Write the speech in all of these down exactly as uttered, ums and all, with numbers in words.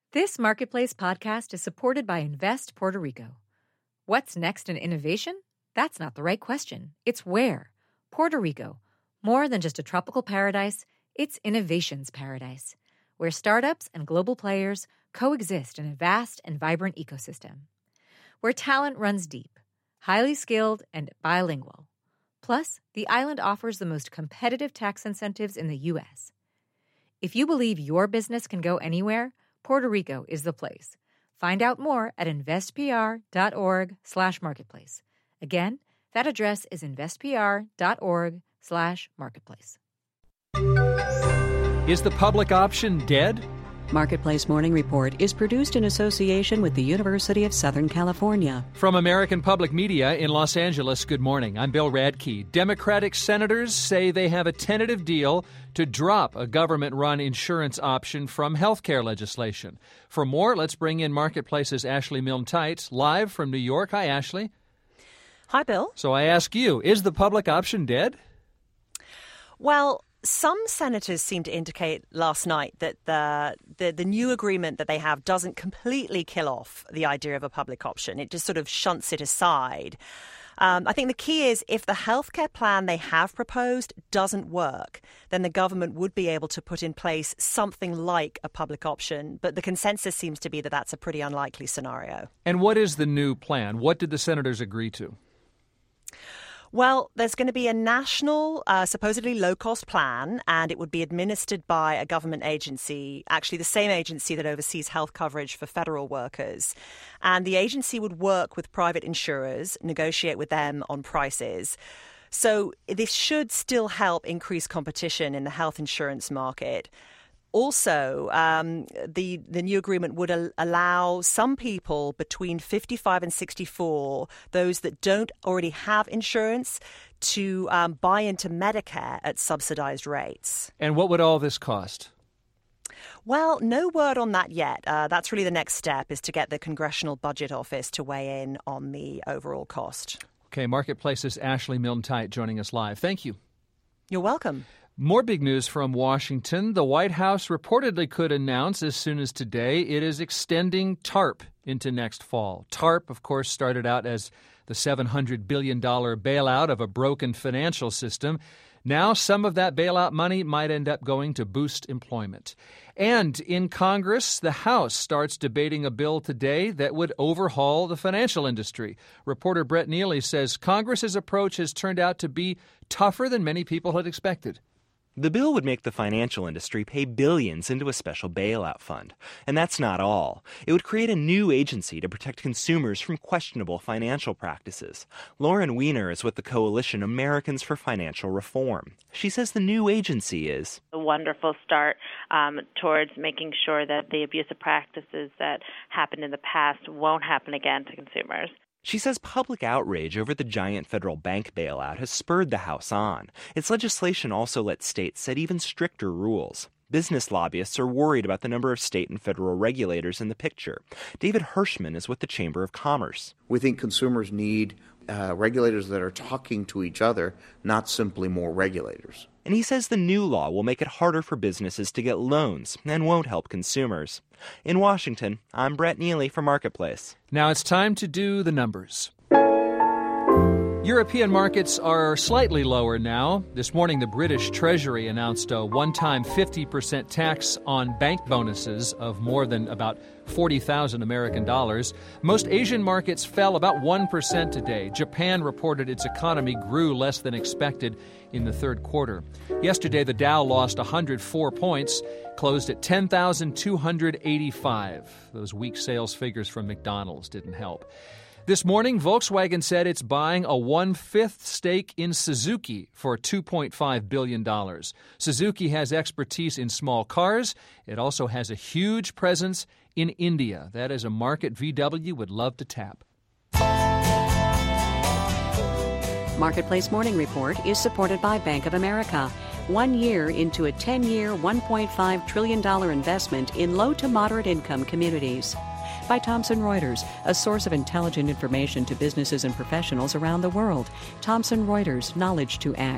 This Marketplace podcast is supported by Invest Puerto Rico. What's next in innovation? That's not the right question. It's where. Puerto Rico. More than just a tropical paradise, it's innovation's paradise, where startups and global players coexist in a vast and vibrant ecosystem. Where talent runs deep, highly skilled, and bilingual. Plus, the island offers the most competitive tax incentives in the U S. If you believe your business can go anywhere, Puerto Rico is the place. Find out more at investpr.org slash marketplace. Again, that address is investpr.org slash marketplace. Is the public option dead? Marketplace Morning Report is produced in association with the University of Southern California. From American Public Media in Los Angeles, good morning. I'm Bill Radke. Democratic senators say they have a tentative deal to drop a government-run insurance option from health care legislation. For more, let's bring in Marketplace's Ashley Milne-Tite, live from New York. Hi, Ashley. Hi, Bill. So I ask you, is the public option dead? Well, some senators seem to indicate last night that the, the the new agreement that they have doesn't completely kill off the idea of a public option. It just sort of shunts it aside. Um, I think the key is if the healthcare plan they have proposed doesn't work, then the government would be able to put in place something like a public option. But the consensus seems to be that that's a pretty unlikely scenario. And what is the new plan? What did the senators agree to? Well, there's going to be a national, uh, supposedly low-cost plan, and it would be administered by a government agency, actually the same agency that oversees health coverage for federal workers. And the agency would work with private insurers, negotiate with them on prices. So this should still help increase competition in the health insurance market. Also, um, the, the new agreement would al- allow some people between fifty-five and sixty-four, those that don't already have insurance, to um, buy into Medicare at subsidized rates. And what would all this cost? Well, no word on that yet. Uh, that's really the next step, is to get the Congressional Budget Office to weigh in on the overall cost. Okay, Marketplace's Ashley Milne-Tite joining us live. Thank you. You're welcome. More big news from Washington. The White House reportedly could announce as soon as today it is extending TARP into next fall. TARP, of course, started out as the seven hundred billion dollars bailout of a broken financial system. Now some of that bailout money might end up going to boost employment. And in Congress, the House starts debating a bill today that would overhaul the financial industry. Reporter Brett Neely says Congress's approach has turned out to be tougher than many people had expected. The bill would make the financial industry pay billions into a special bailout fund. And that's not all. It would create a new agency to protect consumers from questionable financial practices. Lauren Weiner is with the coalition Americans for Financial Reform. She says the new agency is a wonderful start um, towards making sure that the abusive practices that happened in the past won't happen again to consumers. She says public outrage over the giant federal bank bailout has spurred the House on. Its legislation also lets states set even stricter rules. Business lobbyists are worried about the number of state and federal regulators in the picture. David Hirschman is with the Chamber of Commerce. We think consumers need uh, regulators that are talking to each other, not simply more regulators. And he says the new law will make it harder for businesses to get loans and won't help consumers. In Washington, I'm Brett Neely for Marketplace. Now it's time to do the numbers. European markets are slightly lower now. This morning, the British Treasury announced a one-time fifty percent tax on bank bonuses of more than about forty thousand American dollars. Most Asian markets fell about one percent today. Japan reported its economy grew less than expected in the third quarter. Yesterday, the Dow lost one hundred four points, closed at ten thousand two hundred eighty-five. Those weak sales figures from McDonald's didn't help. This morning, Volkswagen said it's buying a one-fifth stake in Suzuki for two point five billion dollars. Suzuki has expertise in small cars. It also has a huge presence in India. That is a market V W would love to tap. Marketplace Morning Report is supported by Bank of America. One year into a ten-year, one point five trillion dollars investment in low to moderate income communities. By Thomson Reuters, a source of intelligent information to businesses and professionals around the world. Thomson Reuters, knowledge to act.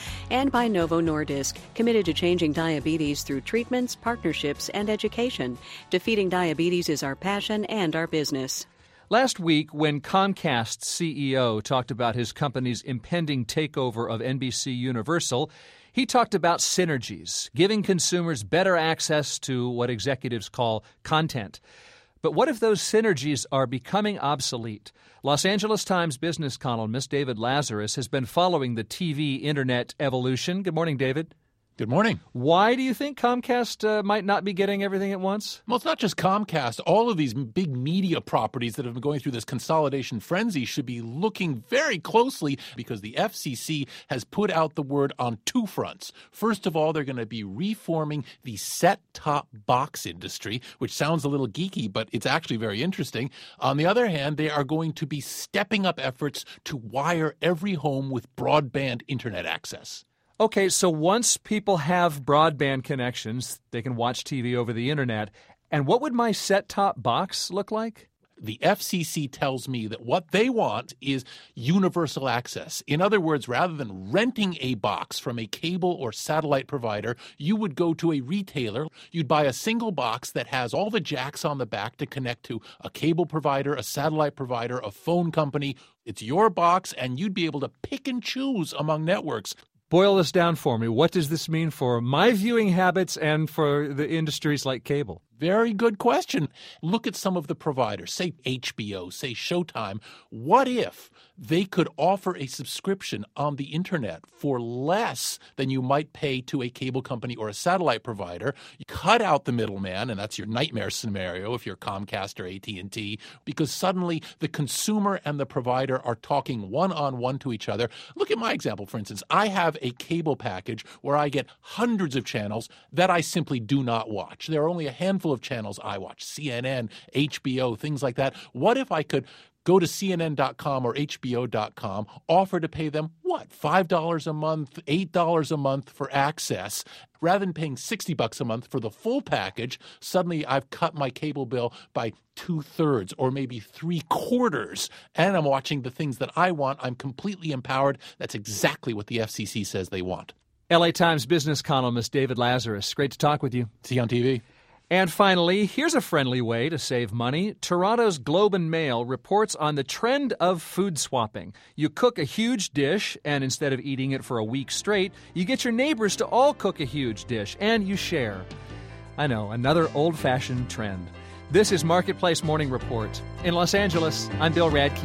And by Novo Nordisk, committed to changing diabetes through treatments, partnerships, and education. Defeating diabetes is our passion and our business. Last week, when Comcast's C E O talked about his company's impending takeover of N B C Universal, he talked about synergies, giving consumers better access to what executives call content. But what if those synergies are becoming obsolete? Los Angeles Times business columnist David Lazarus has been following the T V internet evolution. Good morning, David. Good morning. Why do you think Comcast uh, might not be getting everything at once? Well, it's not just Comcast. All of these big media properties that have been going through this consolidation frenzy should be looking very closely because the F C C has put out the word on two fronts. First of all, they're going to be reforming the set-top box industry, which sounds a little geeky, but it's actually very interesting. On the other hand, they are going to be stepping up efforts to wire every home with broadband internet access. Okay, so once people have broadband connections, they can watch T V over the internet. And what would my set-top box look like? The F C C tells me that what they want is universal access. In other words, rather than renting a box from a cable or satellite provider, you would go to a retailer. You'd buy a single box that has all the jacks on the back to connect to a cable provider, a satellite provider, a phone company. It's your box, and you'd be able to pick and choose among networks. Boil this down for me. What does this mean for my viewing habits and for the industries like cable? Very good question. Look at some of the providers, say H B O, say Showtime. What if they could offer a subscription on the internet for less than you might pay to a cable company or a satellite provider? You cut out the middleman, and that's your nightmare scenario if you're Comcast or A T and T, because suddenly the consumer and the provider are talking one-on-one to each other. Look at my example, for instance. I have a cable package where I get hundreds of channels that I simply do not watch. There are only a handful of channels I watch, C N N, H B O, things like that. What if I could go to C N N dot com or H B O dot com, offer to pay them, what, five dollars a month, eight dollars a month for access? Rather than paying sixty bucks a month for the full package, suddenly I've cut my cable bill by two-thirds or maybe three-quarters, and I'm watching the things that I want. I'm completely empowered. That's exactly what the F C C says they want. L A Times business columnist David Lazarus, great to talk with you. See you on T V. And finally, here's a friendly way to save money. Toronto's Globe and Mail reports on the trend of food swapping. You cook a huge dish, and instead of eating it for a week straight, you get your neighbors to all cook a huge dish, and you share. I know, another old-fashioned trend. This is Marketplace Morning Report. In Los Angeles, I'm Bill Radke.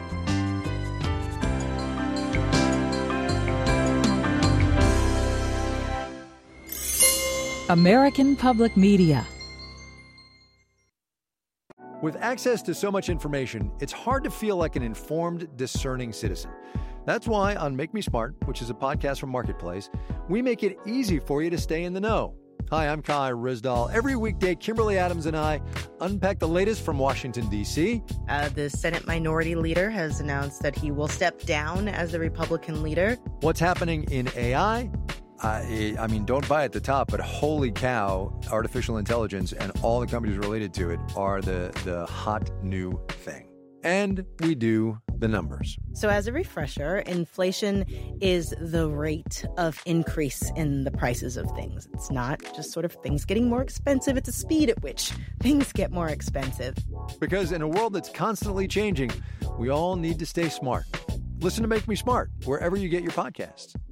American Public Media. With access to so much information, it's hard to feel like an informed, discerning citizen. That's why on Make Me Smart, which is a podcast from Marketplace, we make it easy for you to stay in the know. Hi, I'm Kai Rizdal. Every weekday, Kimberly Adams and I unpack the latest from Washington, D C. Uh, the Senate Minority Leader has announced that he will step down as the Republican leader. What's happening in A I? I, I mean, don't buy at the top, but holy cow, artificial intelligence and all the companies related to it are the, the hot new thing. And we do the numbers. So as a refresher, inflation is the rate of increase in the prices of things. It's not just sort of things getting more expensive. It's the speed at which things get more expensive. Because in a world that's constantly changing, we all need to stay smart. Listen to Make Me Smart wherever you get your podcasts.